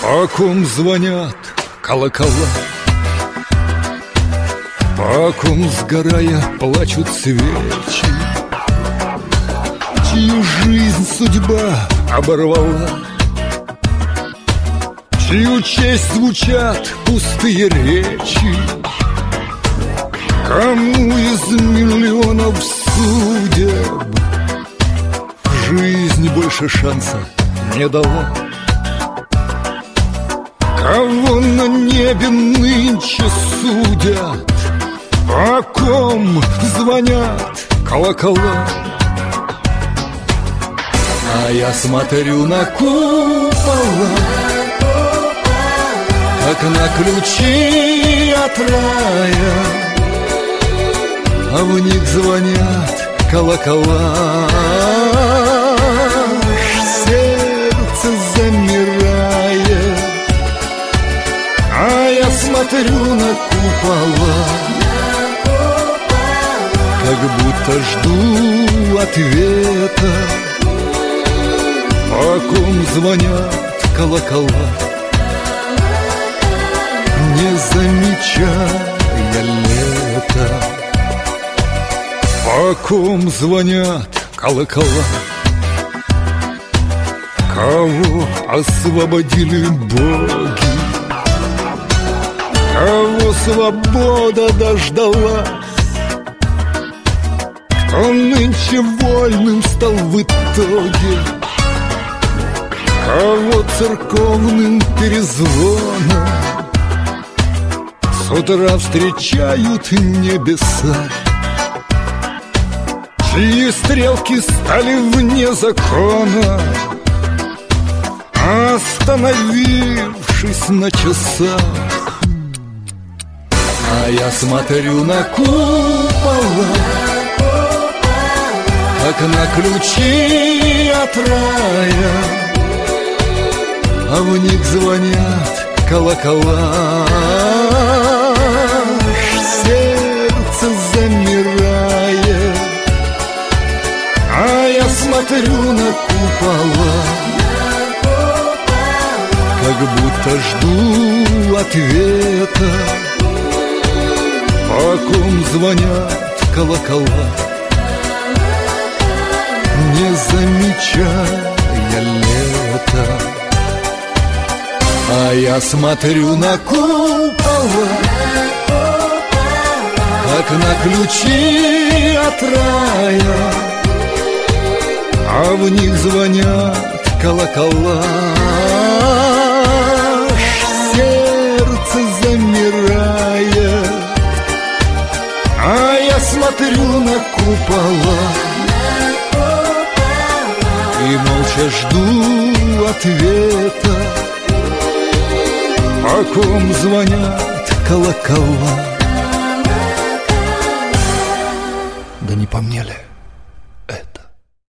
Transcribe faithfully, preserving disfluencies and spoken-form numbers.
По ком звонят колокола, по ком сгорая плачут свечи, чью жизнь судьба оборвала, чью честь звучат пустые речи. Кому из миллионов судеб жизнь больше шанса не дала? Кого на небе нынче судят, по ком звонят колокола? А я смотрю на купола, как на ключи от рая, а в них звонят колокола. Сердце замирает, а я смотрю на купола, как будто жду ответа. По ком звонят колокола, не замечая лета. По ком звонят колокола, кого освободили боги, кого свобода дождалась, кто нынче вольным стал в итоге, кого церковным перезвоном с утра встречают небеса, чьи стрелки стали вне закона, остановившись на часах. А я смотрю на купола, как на ключи от рая, а в них звонят колокола. Сердце замирает, а я смотрю на купола, как будто жду ответа. По ком звонят колокола, не замечая лета. А я смотрю на купола, как на ключи от рая, а в них звонят колокола. Сердце замирает, а я смотрю на купола и молча жду ответа. По ком звонят колокола? Да не по мне ли?